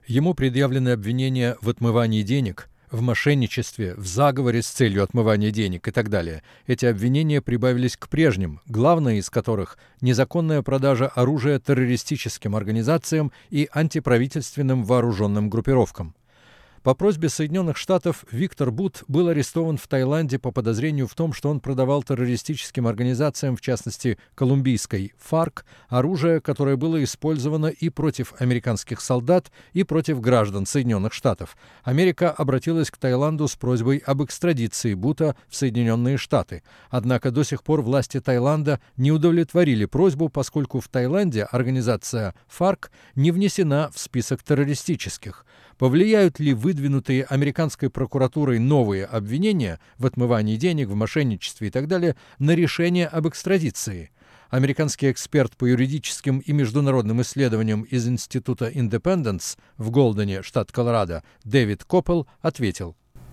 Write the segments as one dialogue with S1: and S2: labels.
S1: Ему предъявлены обвинения в отмывании денег, в мошенничестве, в заговоре с целью отмывания денег и так далее. Эти обвинения прибавились к прежним, главное из которых – незаконная продажа оружия террористическим организациям и антиправительственным вооруженным группировкам. По просьбе Соединенных Штатов Виктор Бут был арестован в Таиланде по подозрению в том, что он продавал террористическим организациям, в частности колумбийской ФАРК, оружие, которое было использовано и против американских солдат, и против граждан Соединенных Штатов. Америка обратилась к Таиланду с просьбой об экстрадиции Бута в Соединенные Штаты. Однако до сих пор власти Таиланда не удовлетворили просьбу, поскольку в Таиланде организация ФАРК не внесена в список террористических. Повлияют ли выдвинутые американской прокуратурой новые обвинения в отмывании денег, в мошенничестве и так далее на решение об экстрадиции? Американский эксперт по юридическим и международным исследованиям из Института Индепенденс в Голдене, штат Колорадо, Дэвид Коппел ответил: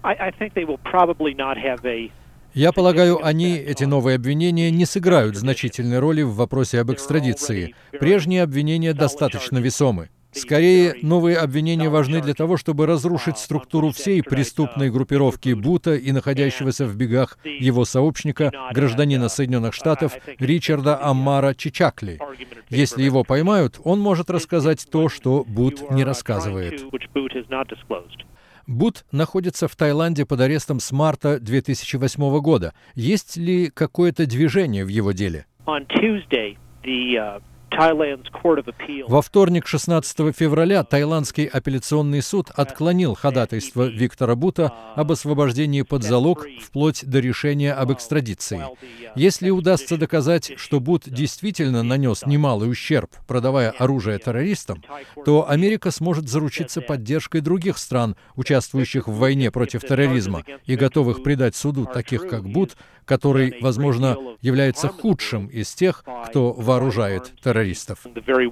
S1: «Я полагаю, эти новые обвинения, не сыграют значительной роли в вопросе об экстрадиции. Прежние обвинения достаточно весомы. Скорее, новые обвинения важны для того, чтобы разрушить структуру всей преступной группировки Бута и находящегося в бегах его сообщника, гражданина Соединенных Штатов Ричарда Аммара Чичакли. Если его поймают, он может рассказать то, что Бут не рассказывает». Бут находится в Таиланде под арестом с марта 2008 года. Есть ли какое-то движение в его деле? Во вторник, 16 февраля, Таиландский апелляционный суд отклонил ходатайство Виктора Бута об освобождении под залог вплоть до решения об экстрадиции. Если удастся доказать, что Бут действительно нанес немалый ущерб, продавая оружие террористам, то Америка сможет заручиться поддержкой других стран, участвующих в войне против терроризма и готовых предать суду таких, как Бут, который, возможно, является худшим из тех, кто вооружает террористов.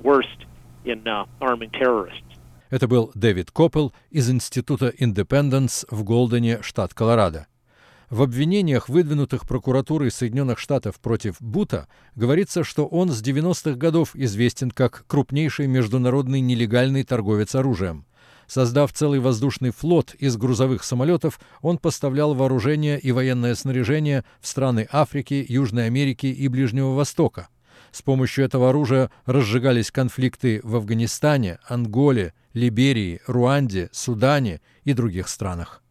S1: Это был Дэвид Коппел из Института Индепенденс в Голдене, штат Колорадо. В обвинениях, выдвинутых прокуратурой Соединенных Штатов против Бута, говорится, что он с 90-х годов известен как крупнейший международный нелегальный торговец оружием. Создав целый воздушный флот из грузовых самолетов, он поставлял вооружение и военное снаряжение в страны Африки, Южной Америки и Ближнего Востока. С помощью этого оружия разжигались конфликты в Афганистане, Анголе, Либерии, Руанде, Судане и других странах.